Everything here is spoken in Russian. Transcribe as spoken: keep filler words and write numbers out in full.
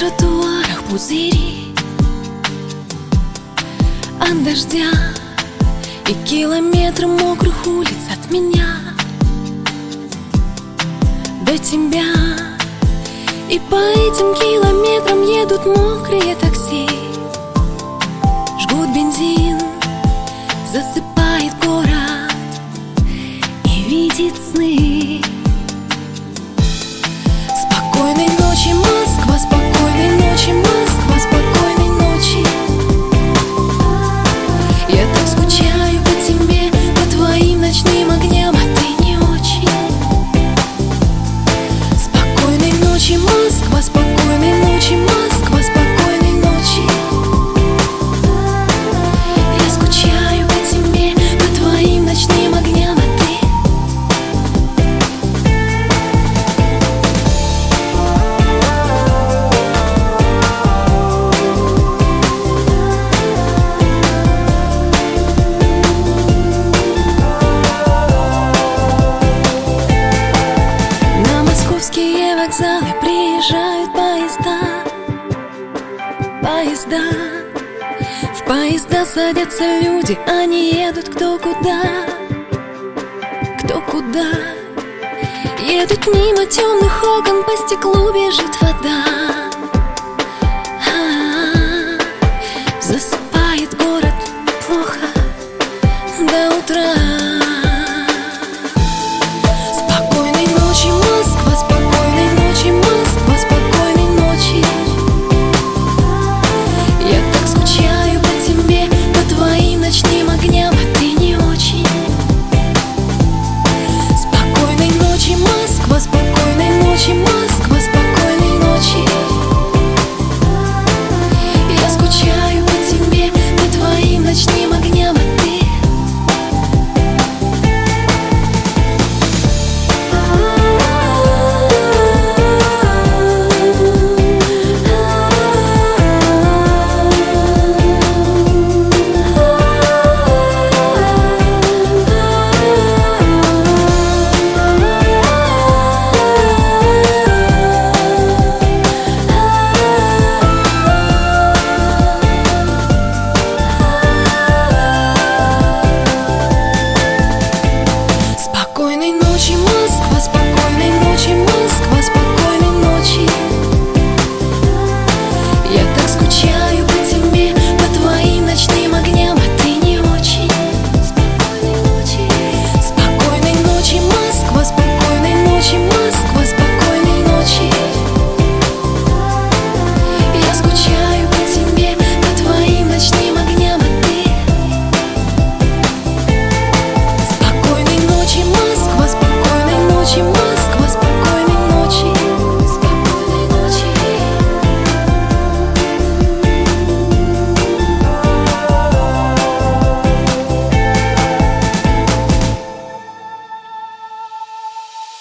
тротуарах пузыри от дождя и километры мокрых улиц от меня до тебя. И по этим километрам едут мокрые такси, жгут бензин, засыпает город и видит сны. Спокойной ночи, Москва, спокойной ночи, Москва, спокойной ночи. Я так скучаю по тебе, по твоим ночным огням, а ты не очень. Спокойной ночи, Москва, спокойной ночи, Москва, спокойной ночи. Я скучаю по тебе, по твоим ночным огням, а ты. На московские вокзалы приезжают поезда, поезда. В поезда садятся люди, они едут кто куда, кто куда. Едут мимо темных окон, по стеклу бежит вода.